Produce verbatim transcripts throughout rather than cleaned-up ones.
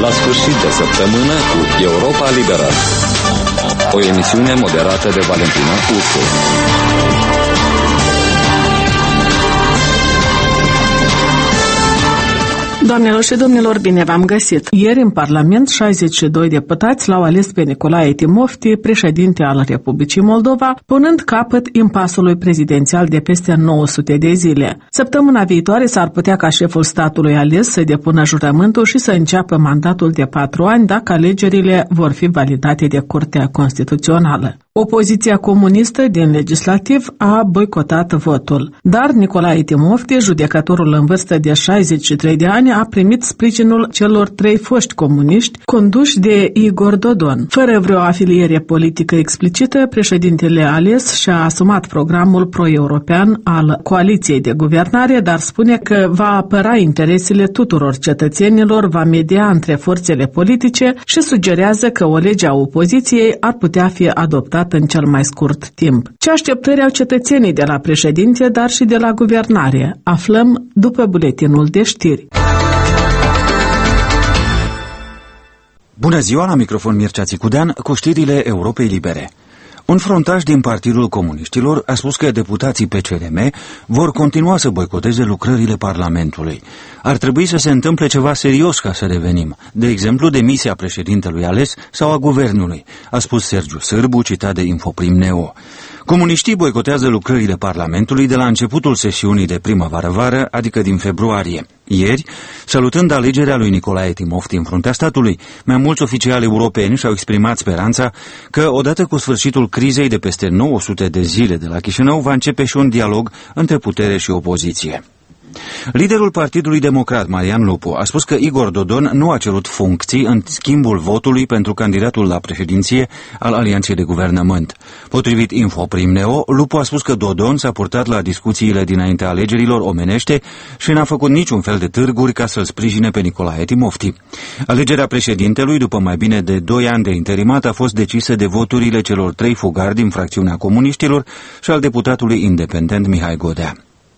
la sfârșit de săptămână cu Europa Liberă. O emisiune moderată de Valentina Ursu. Doamnelor și domnilor, bine v-am găsit! Ieri în Parlament, șaizeci și doi deputați l-au ales pe Nicolae Timofti, președinte al Republicii Moldova, punând capăt impasului prezidențial de peste nouă sute de zile. Săptămâna viitoare s-ar putea ca șeful statului ales să depună jurământul și să înceapă mandatul de patru ani dacă alegerile vor fi validate de Curtea Constituțională. Opoziția comunistă din legislativ a boicotat votul, dar Nicolae Timofti, judecătorul în vârstă de șaizeci și trei de ani, a primit sprijinul celor trei foști comuniști conduși de Igor Dodon. Fără vreo afiliere politică explicită, președintele ales și-a asumat programul pro-european al coaliției de guvernare, dar spune că va apăra interesele tuturor cetățenilor, va media între forțele politice și sugerează că o lege a opoziției ar putea fi adoptată în cel mai scurt timp. Ce așteptări au cetățenii de la președinte, dar și de la guvernare? Aflăm după buletinul de știri. Bună ziua, la microfon Mircea Țicudean cu știrile Europei Libere. Un frontaș din Partidul Comuniștilor a spus că deputații P C R M vor continua să boicoteze lucrările Parlamentului. Ar trebui să se întâmple ceva serios ca să revenim, de exemplu demisia președintelui ales sau a guvernului, a spus Sergiu Sârbu, citat de Infoprim Neo. Comuniștii boicotează lucrările Parlamentului de la începutul sesiunii de primăvară-vară, adică din februarie. Ieri, salutând alegerea lui Nicolae Timofti în fruntea statului, mai mulți oficiali europeni și-au exprimat speranța că, odată cu sfârșitul crizei de peste nouă sute de zile de la Chișinău, va începe și un dialog între putere și opoziție. Liderul Partidului Democrat, Marian Lupu, a spus că Igor Dodon nu a cerut funcții în schimbul votului pentru candidatul la președinție al Alianței de Guvernământ. Potrivit Infoprim Neo, Lupu a spus că Dodon s-a purtat la discuțiile dinaintea alegerilor omenește și n-a făcut niciun fel de târguri ca să-l sprijine pe Nicolae Timofti. Alegerea președintelui, după mai bine de doi ani de interimat, a fost decisă de voturile celor trei fugari din fracțiunea comuniștilor și al deputatului independent Mihai Godea.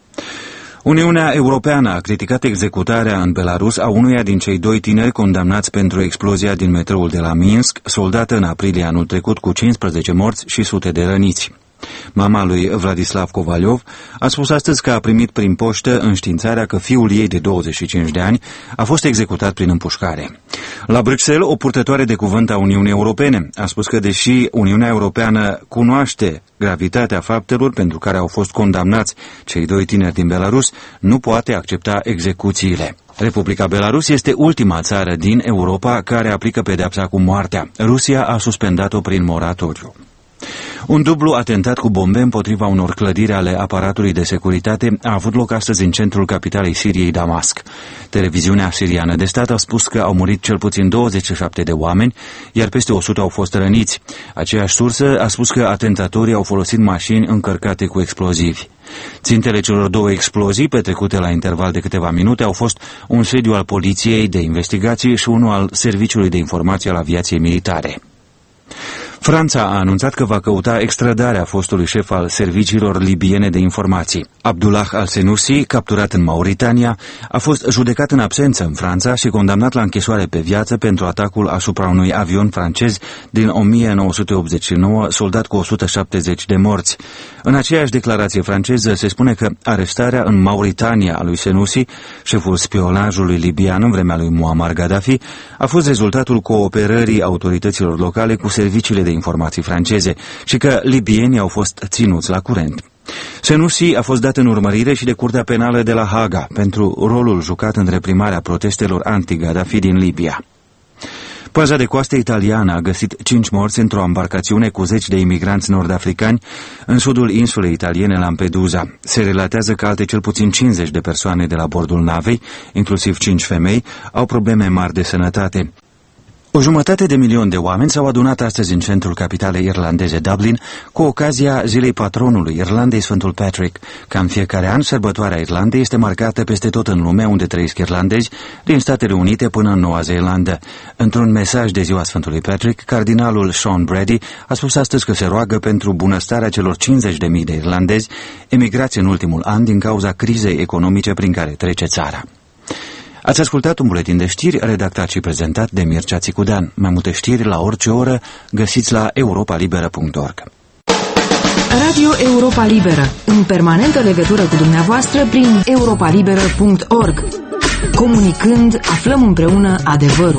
Uniunea Europeană a criticat executarea în Belarus a unuia din cei doi tineri condamnați pentru explozia din metroul de la Minsk, soldată în aprilie anul trecut cu cincisprezece morți și sute de răniți. Mama lui Vladislav Kovaliov a spus astăzi că a primit prin poștă înștiințarea că fiul ei de douăzeci și cinci de ani a fost executat prin împușcare. La Bruxelles, o purtătoare de cuvânt a Uniunii Europene a spus că deși Uniunea Europeană cunoaște gravitatea faptelor pentru care au fost condamnați cei doi tineri din Belarus, nu poate accepta execuțiile. Republica Belarus este ultima țară din Europa care aplică pedeapsa cu moartea. Rusia a suspendat-o prin moratoriu. Un dublu atentat cu bombe împotriva unor clădiri ale aparatului de securitate a avut loc astăzi în centrul capitalei Siriei, Damasc. Televiziunea siriană de stat a spus că au murit cel puțin douăzeci și șapte de oameni, iar peste o sută au fost răniți. Aceeași sursă a spus că atentatorii au folosit mașini încărcate cu explozivi. Țintele celor două explozii, petrecute la interval de câteva minute, au fost un sediu al Poliției de Investigație și unul al Serviciului de Informație al Aviației Militare. Franța a anunțat că va căuta extradarea fostului șef al serviciilor libiene de informații. Abdullah al-Senussi, capturat în Mauritania, a fost judecat în absență în Franța și condamnat la închisoare pe viață pentru atacul asupra unui avion francez din o mie nouă sute optzeci și nouă, soldat cu o sută șaptezeci de morți. În aceeași declarație franceză se spune că arestarea în Mauritania a lui Senussi, șeful spionajului libian în vremea lui Muammar Gaddafi, a fost rezultatul cooperării autorităților locale cu serviciile de informații franceze și că libienii au fost ținuți la curent. Senussi a fost dat în urmărire și de Curtea Penală de la Haga pentru rolul jucat în reprimarea protestelor anti-Gaddafi din Libia. Paza de coastă italiană a găsit cinci morți într-o embarcațiune cu zeci de imigranți nord-africani în sudul insulei italiene Lampedusa. Se relatează că alte cel puțin cincizeci de persoane de la bordul navei, inclusiv cinci femei, au probleme mari de sănătate. O jumătate de milion de oameni s-au adunat astăzi în centrul capitalei irlandeze Dublin cu ocazia zilei patronului Irlandei, Sfântul Patrick. Ca în fiecare an, sărbătoarea Irlandei este marcată peste tot în lume unde trăiesc irlandezi, din Statele Unite până în Noua Zeelandă. Într-un mesaj de ziua Sfântului Patrick, cardinalul Sean Brady a spus astăzi că se roagă pentru bunăstarea celor cincizeci de mii de irlandezi emigrați în ultimul an din cauza crizei economice prin care trece țara. Ați ascultat un buletin de știri redactat și prezentat de Mircea Țicudean. Mai multe știri la orice oră găsiți la europa liberă punct org. Radio Europa Liberă, în permanentă legătură cu dumneavoastră prin europa liberă punct org. Comunicând, aflăm împreună adevărul.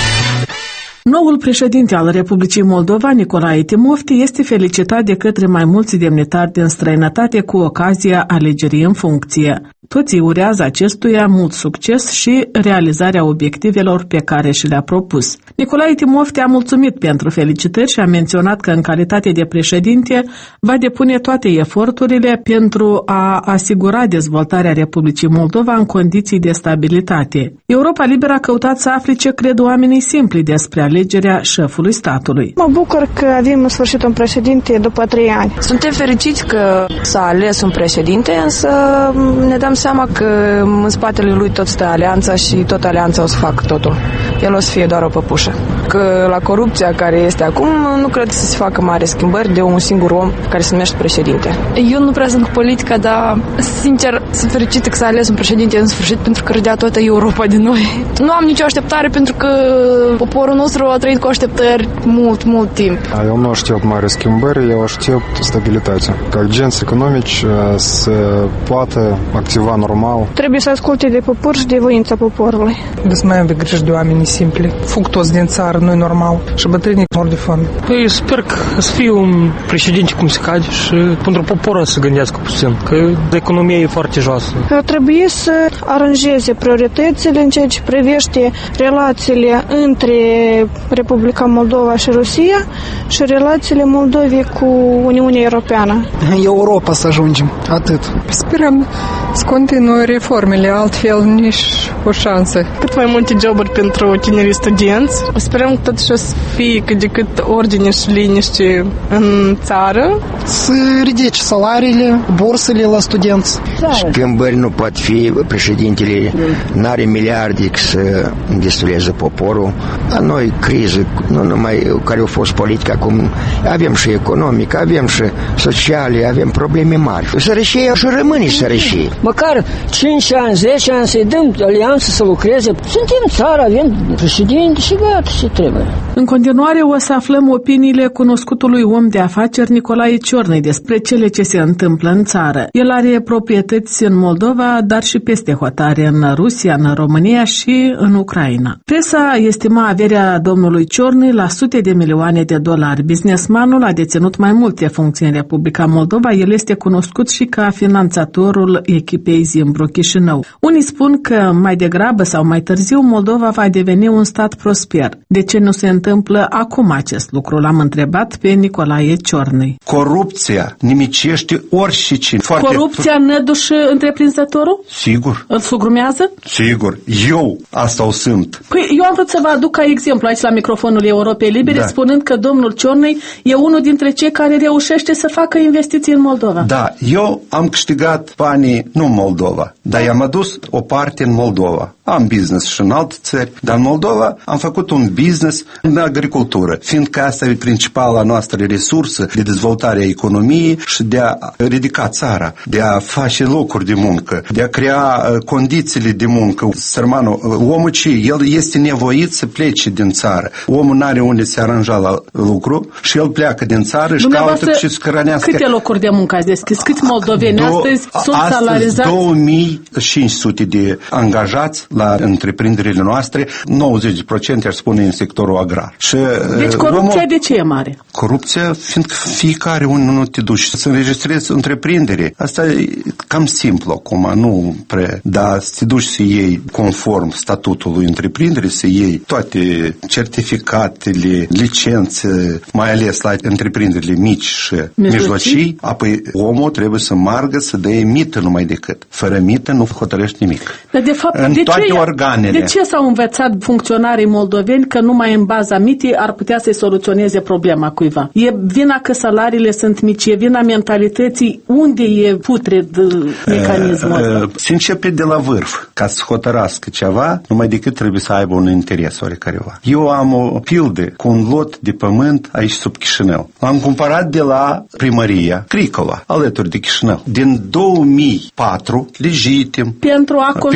Noul președinte al Republicii Moldova, Nicolae Timofti, este felicitat de către mai mulți demnitari din străinătate cu ocazia alegerii în funcție. Toți îi urează acestuia mult succes și realizarea obiectivelor pe care și le-a propus. Nicolae Timofti a mulțumit pentru felicitări și a menționat că în calitate de președinte va depune toate eforturile pentru a asigura dezvoltarea Republicii Moldova în condiții de stabilitate. Europa Liberă a căutat să afle ce cred oamenii simpli despre alegerea șefului statului. Mă bucur că avem în sfârșit un președinte după trei ani. Suntem fericiți că s-a ales un președinte, însă ne dăm seama că în spatele lui tot stă alianța și tot alianța o să facă totul. El o să fie doar o păpușă. Că la corupția care este acum, nu cred să se facă mari schimbări de un singur om care se numește președinte. Eu nu prea sunt cu politica, dar sincer sunt fericită că s-a ales un președinte în sfârșit pentru că râdea toată Europa de noi. Nu am nicio așteptare pentru că poporul nostru a trăit cu așteptări mult, mult timp. Eu nu aștept mari schimbări, eu aștept stabilitate. Ca agenți economici să poată activa normal. Trebuie să asculte de popor și de voința poporului. Trebuie să mai avem grijă de oamenii simpli. Fug toți din țară, nu-i normal. Și bătrânii mor de foame. Păi sper că să fie un președinte cum se cade și pentru poporul să gândească puțin, că economia e foarte joasă. Trebuie să aranjeze prioritățile în ceea ce privește relațiile între Republica Moldova și Rusia și relațiile Moldovei cu Uniunea Europeană. Europa să ajungem, atât. Sperăm să continue reformele, altfel nici o șansă. Cât mai multe joburi pentru tinerii studenți. Sperăm totuși o să fie cât de cât ordine și liniște în țară. Să ridice salariile, bursele la studenți. Schimbări nu pot fi, președintele n-are miliarde să destuleze poporul. La noi criză, nu numai care au fost politică, acum avem și economică, avem și sociale, avem probleme mari. Sărășie și rămâne sărășie. Măcar cinci ani, zece ani să-i dăm alianță să lucreze. Suntem țară, avem președinte și gata, ce trebuie. În continuare o să aflăm opiniile cunoscutului om de afaceri Nicolae Ciornei despre cele ce se întâmplă în țară. El are proprietăți în Moldova, dar și peste hotare în Rusia, în România și în Ucraina. Presa estima averea domnului Ciornei la sute de milioane de dolari. Businessmanul a deținut mai multe funcții în Republica Moldova. El este cunoscut și ca finanțatorul echipei Zimbru-Chișinău. Unii spun că mai degrabă sau mai târziu Moldova va deveni un stat prosper. De ce nu se întâmplă acum acest lucru? L-am întrebat pe Nicolae Ciornei. Corupția nimicește oricine. Foarte... Corupția nădușă întreprinzătorul? Sigur. Îl sugrumează? Sigur. Eu asta o sunt. Păi eu am vrut să vă aduc ca exemplu aici la microfonul Europei Libere, da, spunând că domnul Ciornei e unul dintre cei care reușește să facă investiții în Moldova. Da, eu am câștigat banii nu în Moldova, dar i-am adus o parte în Moldova. Am business și în alte țări, dar în Moldova am făcut un business în agricultură, fiindcă asta e principala noastră resursă de dezvoltare a economiei și de a ridica țara, de a face locuri de muncă, de a crea condițiile de muncă. Sărmanul, omul ce? El este nevoit să plece din țară. Omul n-are unde se aranja la lucru și el pleacă din țară și caută ce să hrănească. Câte locuri de muncă ați deschis? Câți moldoveni Do- astăzi sunt astăzi salarizați? două mii cinci sute de angajați la întreprinderile noastre, nouăzeci la sută aș spune în sectorul agrar. Și, deci corupția omul, de ce e mare? Corupția, fiindcă fiecare unul nu te duci să înregistrezi întreprindere. Asta e cam simplu acum, nu pre, dar să te duci să iei conform statutului întreprinderii, să iei toate certificatele, licențe, mai ales la întreprinderile mici și mijlocii, apoi omul trebuie să margă să dea mită numai decât. Fără mită nu hotărăști nimic. Dar de fapt, în de toate ce, organele. De ce s-au învățat funcționarii moldoveni că numai în baza mitei ar putea să-i soluționeze problema cuiva? E vina că salariile sunt mici, e vina mentalității, unde e putred mecanismul ăsta? Uh, uh, se începe de la vârf. Ca să hotărască ceva, numai decât trebuie să aibă un interes oarecareva. Eu am o pildă cu un lot de pământ aici sub Chișinău. L-am cumpărat de la primăria Cricova, alături de Chișinău. Din două mii patru, legitim. Pentru a construi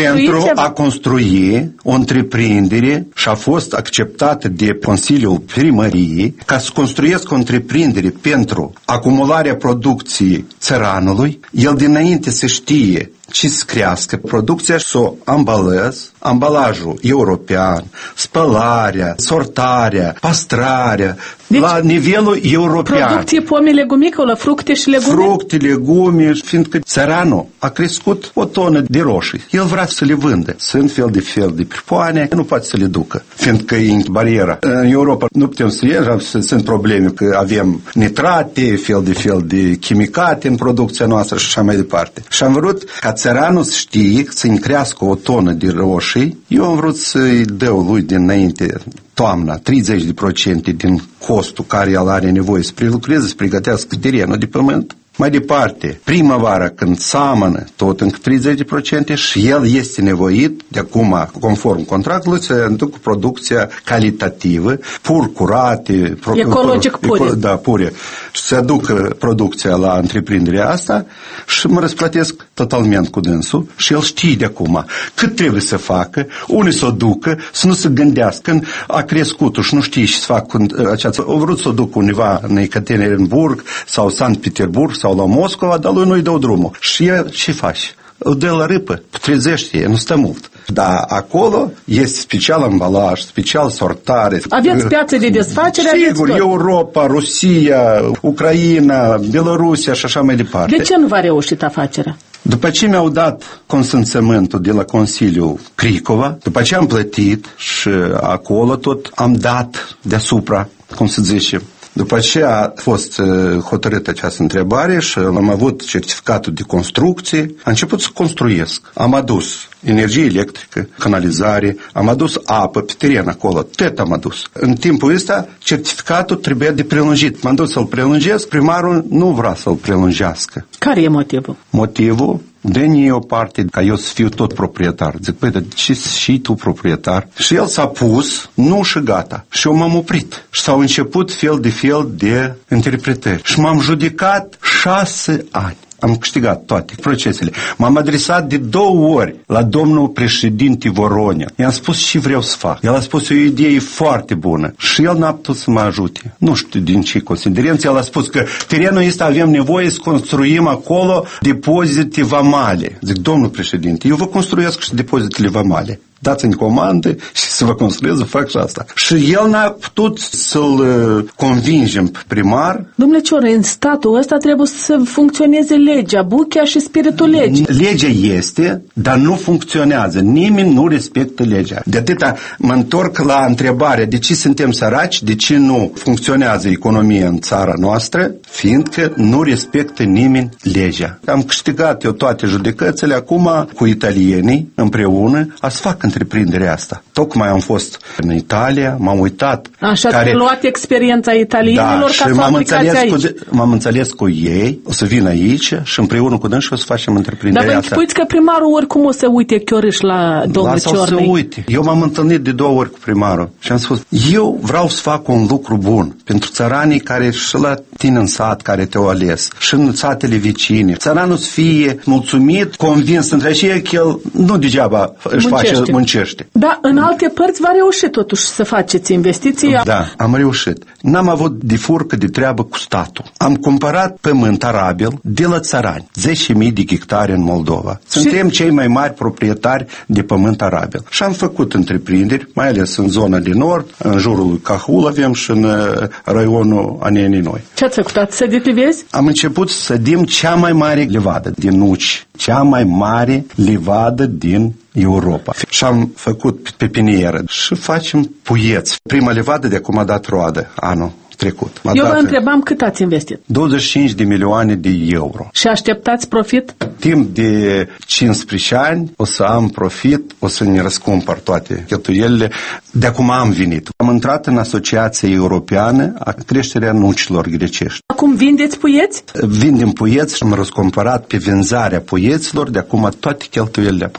construi pentru a construi o întreprindere și a fost acceptată de Consiliul Primăriei ca să construiesc o întreprindere pentru acumularea producției țăranului, el dinainte să știe ce să crească producția și să o ambalez, ambalajul european, spălarea, sortarea, păstrarea, deci, la nivelul european. Producție pome, legumică, la fructe și legume? Fructe, legume, fiindcă țăranul a crescut o tonă de roșii. El vrea să le vândă. Sunt fel de fel de pripoane, nu poate să le ducă, fiindcă e bariera. În Europa nu putem să ieșim, sunt probleme că avem nitrate, fel de fel de chimicate în producția noastră și așa mai departe. Și am vrut ca țăranul să știe, să-i crească o tonă de roșii. Eu am vrut să-i dau lui dinainte toamna treizeci de procente din costul care el are nevoie să prelucreze, să pregătească terenul de pământ. Mai departe, primăvara, când seamănă tot încă treizeci de procente și el este nevoit, de acum, conform contractului, să înducă producția calitativă, pur curate, ecologic pur, pure. Da, pure. Și să aducă producția la întreprinderea asta și mă răsplătesc totalmente cu dânsul și el știe de acum cât trebuie să facă, unde să o ducă, să nu se gândească. Când a crescut și nu știe ce să facă cu aceasta, o vrut să o ducă undeva în Ekaterinburg sau Sankt Petersburg sau la Moscova, dar lui nu-i dă drumul. Și el ce face? Îl dă la râpă, trezește, nu stă mult. Dar acolo este special ambalaj, special sortare. Aveți piață de desfacere? Sigur, Europa, Rusia, Ucraina, Belarusia și așa mai departe. De ce nu v-a reușit afacerea? După ce mi-au dat consimțământul de la Consiliul Cricova, după ce am plătit și acolo tot am dat deasupra, cum să zice, după ce a fost hotărâtă această întrebare și am avut certificatul de construcție, am început să construiesc. Am adus energie electrică, canalizare, am adus apă pe teren acolo, tot am adus. În timpul ăsta, certificatul trebuia de prelungit. M-am dus să-l prelungesc, primarul nu vrea să-l prelungească. Care e motivul? Motivul? Dă-ne o parte ca eu să fiu tot proprietar. Zic, păi, dar ce și tu proprietar? Și el s-a pus, nu și gata. Și eu m-am oprit. Și s-au început fel de fel de interpretări. Și m-am judecat șase ani. Am câștigat toate procesele. M-am adresat de două ori la domnul președinte Voronin. I-am spus ce vreau să fac. El a spus o idee foarte bună. Și el n-a putut să mă ajute. Nu știu din ce considerență. El a spus că terenul ăsta avem nevoie să construim acolo depozite vamale. Zic, domnul președinte, eu vă construiesc și depozitele vamale. Dați-mi comandă și să vă construiesc, să fac și asta. Și el n-a putut să-l convingem pe primar. Domnule Cioră, în statul ăsta trebuie să funcționeze legea, buchea și spiritul legii. Legea este, dar nu funcționează. Nimeni nu respectă legea. De atâta mă întorc la întrebarea de ce suntem săraci, de ce nu funcționează economia în țara noastră, fiindcă nu respectă nimeni legea. Am câștigat eu toate judecățile acum cu italienii împreună a să fac întreprinderea asta. Tocmai am fost în Italia, m-am uitat. Așa, care... ați luat experiența italienilor, da, ca să o aplicați aici. Cu, m-am înțeles cu ei, o să vin aici și împreună cu dânsi o să facem întreprinderea Dar asta. vă închipuiți că primarul oricum o să uite chioriș la domnul Ciornei. Lasă-o să uite. Eu m-am întâlnit de două ori cu primarul și am spus, eu vreau să fac un lucru bun pentru țăranii care și la tine în sat, care te-au ales, și în satele vicine. Țăranul să fie mulțumit, convins între aceia că el nu degeaba își face, muncește. Da, în alte părți va reuși totuși să faceți investiții. Da, am reușit. N-am avut de furcă de treabă cu statul. Am cumpărat pământ arabil de la țărani, zece mii de hectare în Moldova. Suntem și... cei mai mari proprietari de pământ arabil. Și am făcut întreprinderi, mai ales în zona de nord, în jurul lui Cahul avem și în raionul Anenii Noi. Ce ați făcut? Ați sădit livezi? Am început să sădim cea mai mare livadă din nuci, cea mai mare livadă din Europa. Și am făcut pepinieră și facem puieți. Prima livadă de acum a dat roadă anul trecut. Eu vă întrebam cât ați investit. douăzeci și cinci de milioane de euro. Și așteptați profit? Timp de cincisprezece ani o să am profit, o să ne răscumpăr toate cheltuielile. De acum am venit. Am intrat în Asociația Europeană a Creșterea Nucilor Grecești. Acum vindeți puieți? Vindem puieți și am răscumpărat pe vânzarea puieților de acum toate cheltuielile aproape.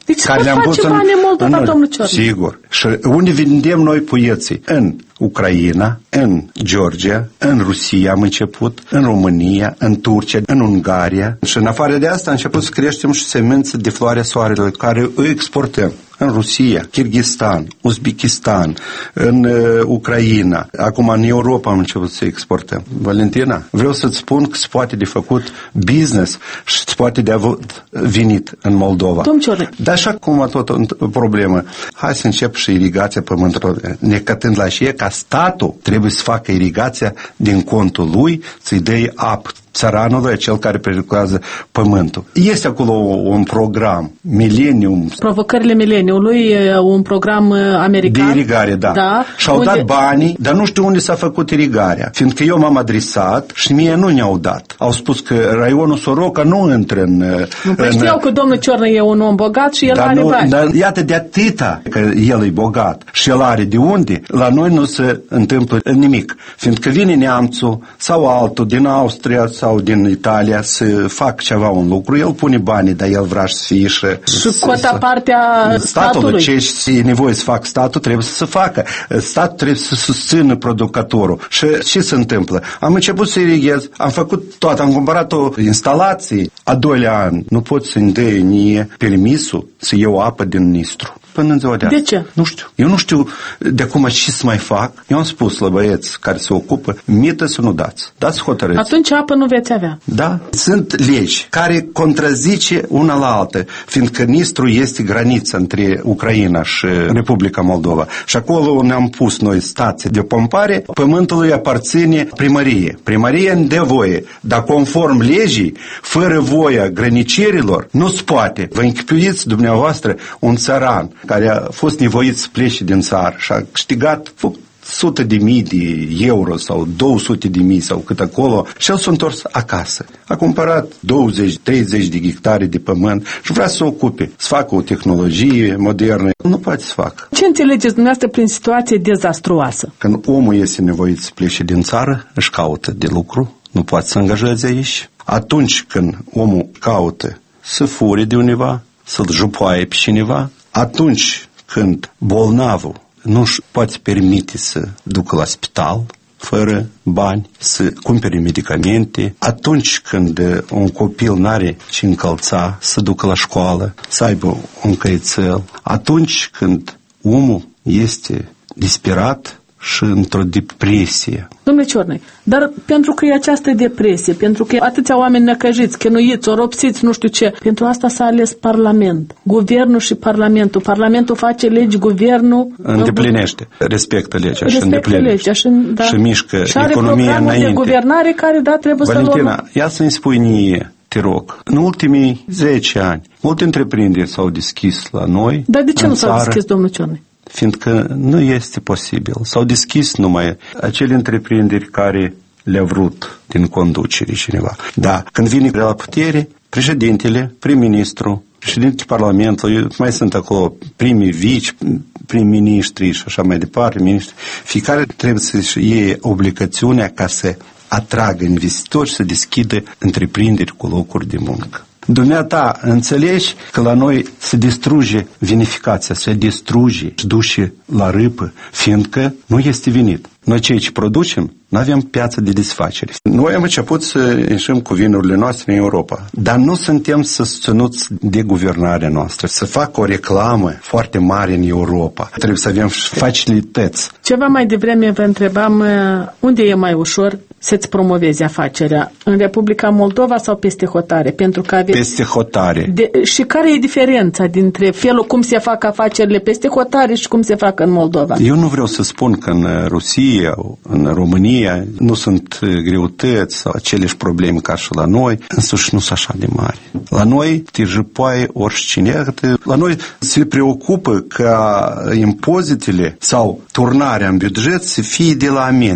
Deci care le-am pus în bani în Moldova, în, domnul Ciornă. Sigur. Și unde vindem noi puieții? În Ucraina, în Georgia, în Rusia am început, în România, în Turcia, în Ungaria. Și în afară de asta am început să creștem și semințe de floarea soarelui, care îi exportăm în Rusia, Kirghistan, Uzbekistan, în uh, Ucraina. Acum în Europa am început să exportăm. Valentina, vreau să-ți spun că se poate de făcut business și se poate de avut venit în Moldova. Dar așa cum a tot o problemă, hai să încep și irigația pământului. Necătând la și ca statul trebuie să facă irigația din contul lui, să-i dea apă țăranului, cel care prelucrează pământul. Este acolo un program, Millennium. Provocările mileniului, un program american. De irigare, da. da Și-au unde... dat banii, dar nu știu unde s-a făcut irigarea. Fiindcă eu m-am adresat și mie nu ne-au dat. Au spus că raionul Soroca nu intră în... Nu, păi în... știau că domnul Ciornă e un om bogat și el dar are nu, bani. Dar iată de atâta că el e bogat și el are de unde, la noi nu se întâmplă nimic. Fiindcă vine neamțul sau altul din Austria sau din Italia să fac ceva un lucru, el pune banii, dar el vrea să fie și... Și cota partea statului. Ce e nevoie să facă statul, trebuie să se facă. Statul trebuie să susțină producătorul. Și ce se întâmplă? Am început să irighez, am făcut tot, am cumpărat o instalație. A doilea an, nu pot să-mi dea nie permisul să iau apă din Nistru. Până în ziua de De ce? Nu știu. Eu nu știu de acum ce să mai fac. Eu am spus la băieți care se ocupă, mită să nu dați. Dați hotărâți. Atunci apă nu veți avea. Da. Sunt legi care contrazice una la altă, fiindcă Nistru este granița între Ucraina și Republica Moldova. Și acolo ne-am pus noi stații de pompare, pământul îi aparține primărie. Primăria îmi dă voie, dar conform legii, fără voia grănicerilor, nu se poate. Vă închipuiți dumneavoastră un țăran care a fost nevoit să plece din țară și a câștigat sute de mii de euro sau două sute de mii sau cât acolo și el s-a întors acasă. A cumpărat douăzeci treizeci de hectare de pământ și vrea să se ocupe, să facă o tehnologie modernă. Nu poate să facă. Ce înțelegeți dumneavoastră prin situație dezastruoasă? Când omul este nevoit să plece din țară, își caută de lucru, nu poate să angajeze aici. Atunci când omul caută să fure de undeva, să-l jupoaie pe cineva, atunci când bolnavul nu-și poate permite să ducă la spital fără bani, să cumpere medicamente, atunci când un copil n-are ce încălța, să ducă la școală, să aibă un căiețel, atunci când omul este disperat și într-o depresie. Domnule Ciornă, dar pentru că e această depresie, pentru că atâția oameni necăjiți, chinuiți, oropsiți, nu știu ce, pentru asta s-a ales Parlament. Guvernul și Parlamentul. Parlamentul face legi, guvernul... Îndeplinește, respectă legea și îndeplinește. Legea, și, da. Și mișcă și economia înainte. de guvernare care, da, trebuie Valentina, să luăm... ia să-mi spui nie, te rog, în ultimii zece ani, multe întreprinderi s-au deschis la noi. Dar de ce nu s-au țară, deschis, domnul Ciornă? Fiindcă nu este posibil. S-au deschis numai acele întreprinderi care le-a vrut din conducere cineva. Da, când vine la putere, președintele, prim-ministru, președintele Parlamentului, mai sunt acolo primii vici, prim-ministri și așa mai departe, ministri, fiecare trebuie să-și iei obligațiunea ca să atragă investitori și să deschidă întreprinderi cu locuri de muncă. Dumneata, înțelegi că la noi se distruge vinificația, se distruge, se duce la râpă, fiindcă nu este venit. Noi cei ce producem, nu avem piață de desfacere. Noi am început să ieșim cu vinurile noastre în Europa, dar nu suntem susținuți de guvernarea noastră, să facă o reclamă foarte mare în Europa. Trebuie să avem facilități. Ceva mai devreme vă întrebam unde e mai ușor să-ți promovezi afacerea, în Republica Moldova sau peste hotare? Pentru că aveți... Peste hotare. De... Și care e diferența dintre felul cum se fac afacerile peste hotare și cum se fac în Moldova? Eu nu vreau să spun că în Rusia, în România, nu sunt greutăți sau aceleși probleme ca și la noi, însuși nu sunt așa de mari. La noi te jăpoaie oricine. La noi se preocupă ca impozitele sau turnarea în buget să fie de la amende.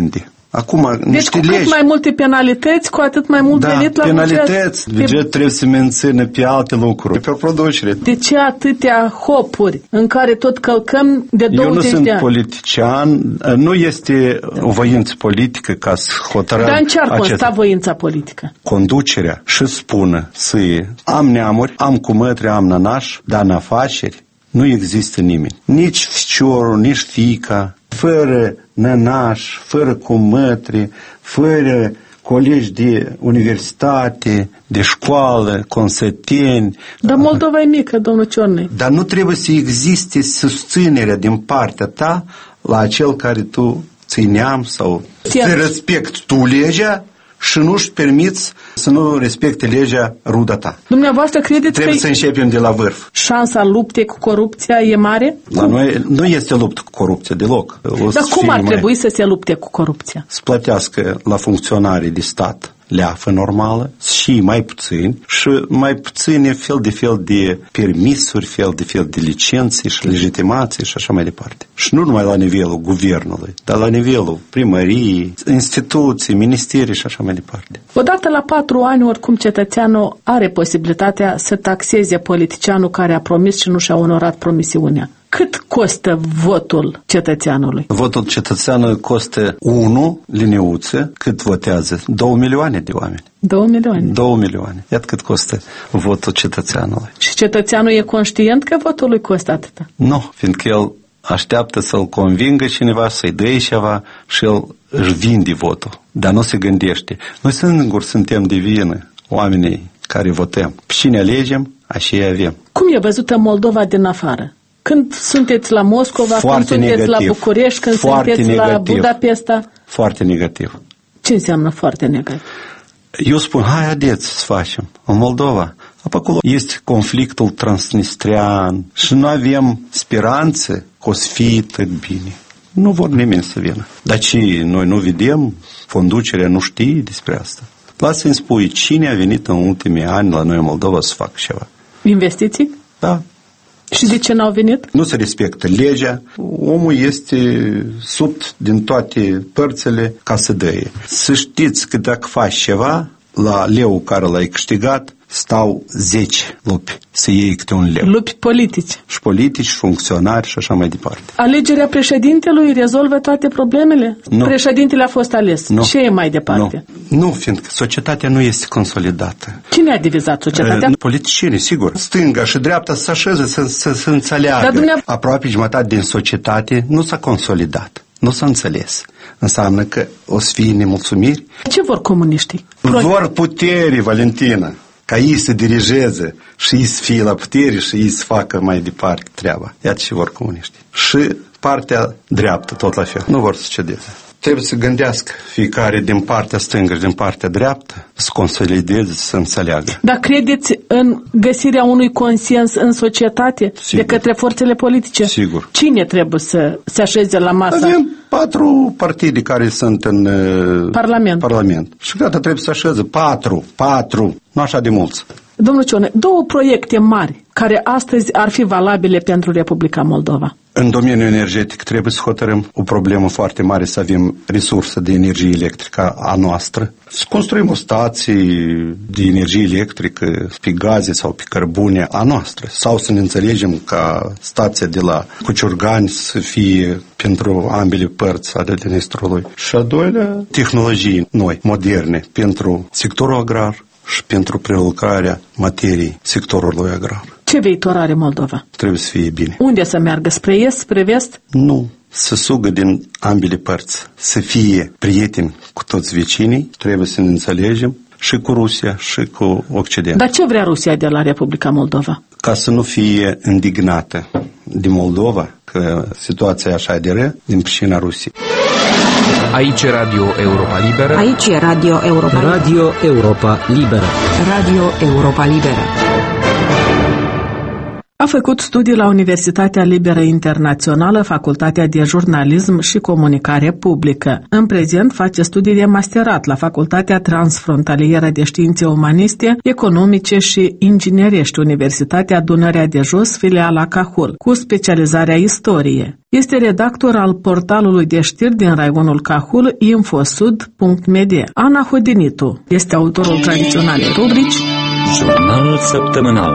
Acum, deci niște cu cât legi. mai multe penalități, cu atât mai mult da, venit la penalități. buget. Buget trebuie să mențină pe alte lucruri, pe producere. De ce atâtea hopuri în care tot călcăm de douăzeci de ani? Eu nu sunt politician, nu este o voință politică ca să hotărâm. Dar în ce ar consta acest... voința politică? Conducerea și spună să am neamuri, am cumătri, am nănaș, dar în afaceri nu există nimeni. Nici ficiorul, nici fiica, fără nănaș, fără cumătri, fără colegi de universitate, de școală, consăteni. Dar Moldova e mică, domnul Ciornei. Dar nu trebuie să existe susținerea din partea ta la acel care tu ți-i neam sau să respecti tu legea și nu-și permiți să nu respecte legea ruda ta. Dumneavoastră credeți Trebuie că să începem de la vârf. Șansa luptei cu corupția e mare? La noi nu este luptă cu corupția deloc. O Dar cum ar mai... trebui să se lupte cu corupția? Să plătească la funcționarii de stat leafă normală și mai puțini și mai puține fel de fel de permisuri, fel de fel de licențe și legitimații și așa mai departe. Și nu numai la nivelul guvernului, dar la nivelul primăriei, instituții, ministerii și așa mai departe. Odată la patru ani, oricum, cetățeanul are posibilitatea să taxeze politicianul care a promis și nu și-a onorat promisiunea. Cât costă votul cetățeanului? Votul cetățeanului costă unu liniuță, cât votează? Două milioane de oameni. Două milioane? Două milioane. Iată cât costă votul cetățeanului. Și cetățeanul e conștient că votul lui costă atâta? Nu, fiindcă el așteaptă să-l convingă cineva, să-i dea ceva și el își vinde votul, dar nu se gândește. Noi singuri suntem de vină, oamenii care votăm. Pe cine alegem, așa avem. Cum e văzută Moldova din afară? Când sunteți la Moscova, Foarte când sunteți negativ. la București, când Foarte sunteți negativ. la Budapesta? Foarte negativ. Ce înseamnă foarte negativ? Eu spun, hai, haideți să facem. În Moldova, acolo este conflictul transnistrian și nu avem speranțe că o să fie tot bine. Nu vor nimeni să vină. Dar ce, noi nu vedem, conducerea nu știe despre asta. Lasă-mi spui, cine a venit în ultimii ani la noi în Moldova să facă ceva? Investiții? Da. Și de ce n-au venit? Nu se respectă legea. Omul este subt din toate părțile ca să dăie. Să știți că dacă faci ceva, la leu care l-ai câștigat, stau zece lupi să iei câte un leu. Lupi politici. Și politici, și funcționari și așa mai departe. Alegerea președintelui rezolvă toate problemele? Nu. Președintele a fost ales. Nu. Ce e mai departe? Nu. Nu, fiindcă societatea nu este consolidată. Cine a divizat societatea? Politicienii, sigur. Stânga și dreapta să așeze, să, să, să înțeleagă. Dar dumneavoastră... Aproape jumătate din societate nu s-a consolidat. Nu s-a înțeles. Înseamnă că o să fie nemulțumiri. Ce vor comuniștii? Vor putere, Valentina, ca ei să dirigeze și ei să fie la putere și ei să facă mai departe treaba. Iată ce vor comuniștii. Și partea dreaptă tot la fel. Nu vor să cedeze. Trebuie să gândească fiecare din partea stângă și din partea dreaptă, să consolideze, să înțeleagă. Dar credeți în găsirea unui consens în societate? Sigur. De către forțele politice? Sigur. Cine trebuie să se așeze la masă? Avem patru partide care sunt în Parlament. Parlament. Și gata, trebuie să așeze patru, patru, nu așa de mulți. Domnul Cione, două proiecte mari care astăzi ar fi valabile pentru Republica Moldova. În domeniul energetic trebuie să hotărâm o problemă foarte mare, să avem resursă de energie electrică a noastră, să construim o stație de energie electrică pe gaze sau pe cărbune a noastră, sau să ne înțelegem ca stația de la Cuciurgani să fie pentru ambele părți ale Dnistrului. Și a doilea, tehnologii noi, moderne, pentru sectorul agrar și pentru prelucrarea materiei sectorului agrar. Ce viitor are Moldova? Trebuie să fie bine. Unde să meargă? Spre est, spre vest? Nu. Să sugă din ambele părți. Să fie prieteni cu toți vecinii. Trebuie să ne înțelegem și cu Rusia și cu Occident. Dar ce vrea Rusia de la Republica Moldova? Ca să nu fie indignată de Moldova, că situația e așa de rea, din pricina Rusiei. Aici e Radio Europa Liberă. Aici e Radio Europa Liberă. Radio Europa Liberă. Radio Europa Liberă. A făcut studii la Universitatea Liberă Internațională, Facultatea de Jurnalism și Comunicare Publică. În prezent face studii de masterat la Facultatea Transfrontalieră de Științe Umaniste, Economice și Inginerești, Universitatea Dunărea de Jos, filiala Cahul, cu specializarea istorie. Este redactor al portalului de știri din raionul Cahul, infosud punct media. Ana Hodinitu este autorul tradiționalei rubrici Jurnal săptămânal.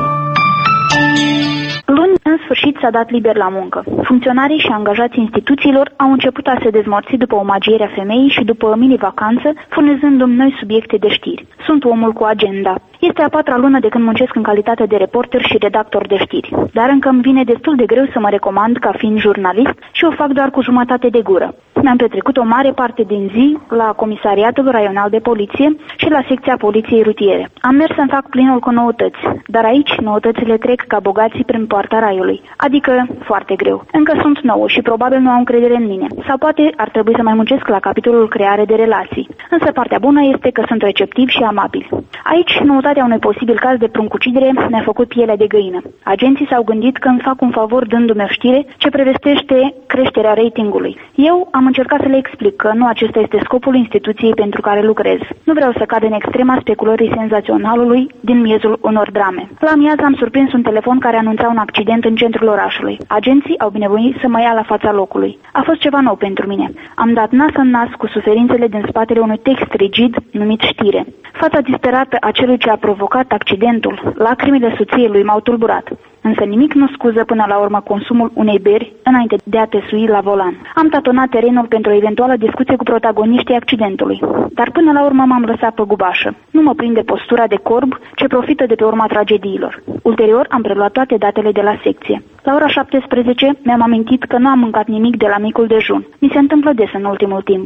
Luni, în sfârșit, s-a dat liber la muncă. Funcționarii și angajații instituțiilor au început a se dezmorți după omagierea femeii și după mini-vacanță, furnizându-mi noi subiecte de știri. Sunt omul cu agenda. Este a patra lună de când muncesc în calitate de reporter și redactor de știri, dar încă îmi vine destul de greu să mă recomand ca fiind jurnalist și o fac doar cu jumătate de gură. Mi-am petrecut o mare parte din zi la Comisariatul Raional de Poliție și la secția Poliției Rutiere. Am mers să-mi fac plinul cu noutăți, dar aici noutățile trec ca bogații prin poarta raiului, adică foarte greu. Încă sunt nouă și probabil nu au încredere în mine, sau poate ar trebui să mai muncesc la capitolul creare de relații. Însă partea bună este că sunt receptiv și amabil. Aici, noutatea unui posibil caz de pruncucidere mi-a făcut pielea de găină. Agenții s-au gândit că îmi fac un favor dându-mi o știre ce prevestește creșterea ratingului. Eu am încercat să le explic că nu acesta este scopul instituției pentru care lucrez. Nu vreau să cad în extrema speculării senzaționalului din miezul unor drame. La miaz am surprins un telefon care anunța un accident în centrul orașului. Agenții au binevoit să mă ia la fața locului. A fost ceva nou pentru mine. Am dat nas în nas cu suferințele din spatele unui text rigid numit știre. Fața disperată a celui ce a provocat accidentul, lacrimile soției lui m-au tulburat. Însă nimic nu scuză până la urmă consumul unei beri înainte de a te sui la volan. Am tatonat terenul pentru o eventuală discuție cu protagoniștii accidentului, dar până la urmă m-am lăsat pe gubașă. Nu mă prinde postura de corb ce profită de pe urma tragediilor. Ulterior am preluat toate datele de la secție. La ora șaptesprezece mi-am amintit că nu am mâncat nimic de la micul dejun. Mi se întâmplă des în ultimul timp.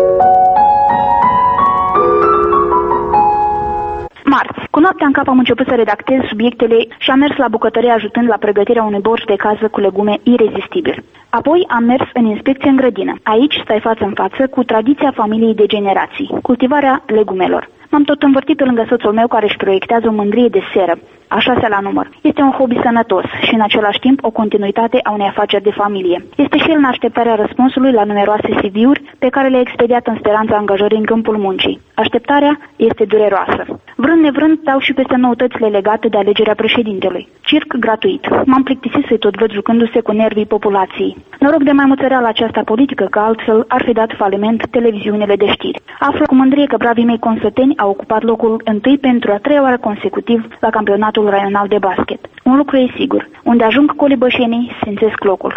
Marți. Cu noaptea în cap am început să redactez subiectele și am mers la bucătărie ajutând la pregătirea unui borș de casă cu legume irezistibil. Apoi am mers în inspecție în grădină. Aici stai față în față cu tradiția familiei de generații, cultivarea legumelor. M-am tot învârtit pe lângă soțul meu care își proiectează o mândrie de seră, a șasea la număr. Este un hobby sănătos și în același timp o continuitate a unei afaceri de familie. Este și el în așteptarea răspunsului la numeroase C V-uri pe care le-a expediat în speranța angajării în câmpul muncii. Așteptarea este dureroasă. Vrând nevrând dau și peste noutățile legate de alegerea președintelui. Circ gratuit. M-am plictisit să-i tot văd jucându-se cu nervii populației. Noroc de mai muțăreală această politică că altfel ar fi dat faliment televiziunile de știri. Aflu cu mândrie că bravii mei consăteni au ocupat locul întâi pentru a treia oară consecutiv la campionatul raional de basket. Un lucru e sigur, unde ajung colibășenii, simțesc locul.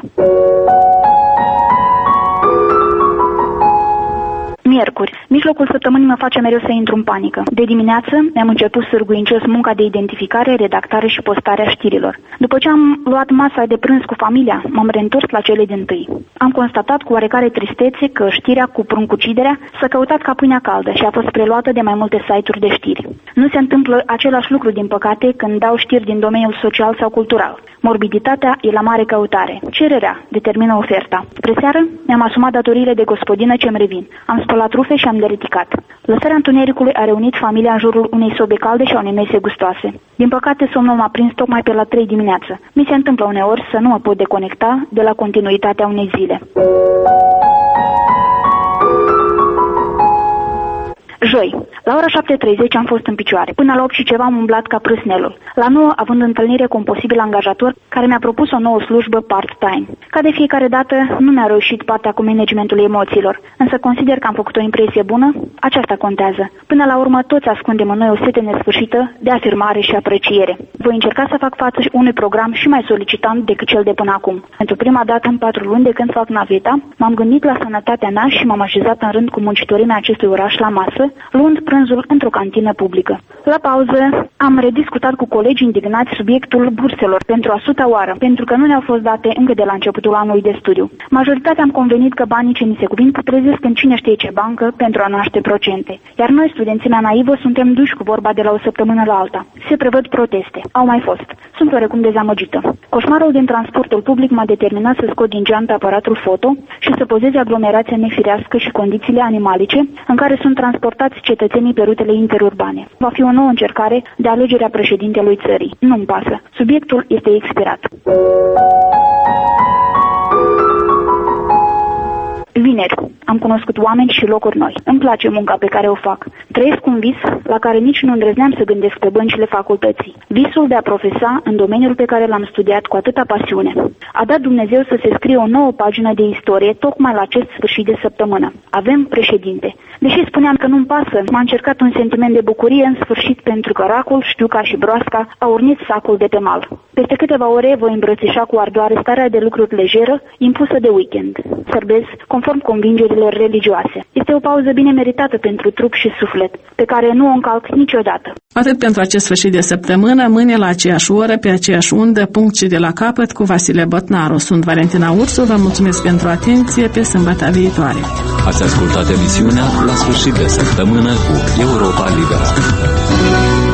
Miercuri. Mijlocul săptămânii mă face mereu să intru în panică. De dimineață mi-am început sârguincios munca de identificare, redactare și postare a știrilor. După ce am luat masa de prânz cu familia, m-am reîntors la cele dintâi. Am constatat cu oarecare tristețe că știrea cu pruncuciderea s-a căutat ca pâinea caldă și a fost preluată de mai multe site-uri de știri. Nu se întâmplă același lucru, din păcate, când dau știri din domeniul social sau cultural. Morbiditatea e la mare căutare. Cererea determină oferta. Spre seară mi-am asumat datoriile de gospodină ce-mi revin. Am spălat rufe și am dereticat. Lăsarea întunericului a reunit familia în jurul unei sobe calde și a unei mese gustoase. Din păcate, somnul m-a prins tocmai pe la trei dimineață. Mi se întâmplă uneori să nu mă pot deconecta de la continuitatea unei zile. Joi. La ora șapte treizeci am fost în picioare. Până la opt și ceva am umblat ca prâsnelul. La nouă, având întâlnire cu un posibil angajator care mi-a propus o nouă slujbă part-time. Ca de fiecare dată, nu mi-a reușit partea cu managementul emoțiilor, însă consider că am făcut o impresie bună, aceasta contează. Până la urmă, toți ascundem în noi o sete nesfârșită de afirmare și apreciere. Voi încerca să fac față unui program și mai solicitant decât cel de până acum. Pentru prima dată în patru luni de când fac naveta, m-am gândit la sănătatea mea și m-am așezat în rând cu muncitorii mei acestui oraș la masă, luând prânzul într-o cantină publică. La pauză am rediscutat cu colegi indignați subiectul burselor pentru a suta oară, pentru că nu ne-au fost date încă de la începutul anului de studiu. Majoritatea am convenit că banii ce ni se cuvin trezesc în cine știe ce bancă pentru a naște procente. Iar noi, studenții mea naivă, suntem duși cu vorba de la o săptămână la alta. Se prevăd proteste. Au mai fost. Sunt oarecum dezamăgită. Coșmarul din transportul public m-a determinat să scot din geantă aparatul foto și să pozez aglomerația nefirească și condițiile animalice în care sunt transportați cetățenii pe rutele interurbane. Va fi o nouă încercare de alegerea președintelui țării. Nu-mi pasă. Subiectul este expirat. Vineri. Am Am cunoscut oameni și locuri noi. Îmi place munca pe care o fac. Trăiesc un vis la care nici nu îndrăzneam să gândesc pe băncile facultății. Visul de a profesa în domeniul pe care l-am studiat cu atâta pasiune. A dat Dumnezeu să se scrie o nouă pagină de istorie tocmai la acest sfârșit de săptămână. Avem președinte. Deși spuneam că nu-mi pasă, m-a încercat un sentiment de bucurie în sfârșit pentru că Racul, Știuca și Broasca au urnit sacul de pe mal. Peste câteva ore voi îmbrățișa cu ardoare starea de lucruri lejeră impusă de weekend. Sărbez conform convingerilor religioase. Este o pauză bine meritată pentru trup și suflet, pe care nu o încalc niciodată. Atât pentru acest sfârșit de săptămână, mâine la aceeași oră, pe aceeași undă, punct și de la capăt, cu Vasile Botnaru. Sunt Valentina Ursu, vă mulțumesc pentru atenție, pe sâmbătă viitoare. Ați ascultat emisiunea La sfârșit de săptămână cu Europa Liberă.